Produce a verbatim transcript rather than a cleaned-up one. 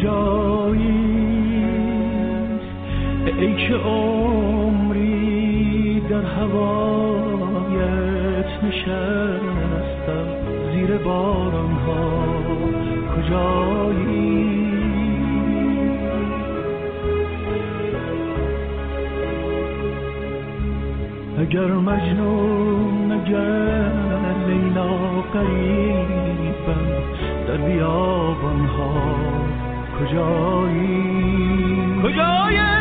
کجایی ای که عمری در هوایت نشستم زیر بارانها کجایی اگر مجنون اگر لیلا قریبم در بیابانها کجایی کجایی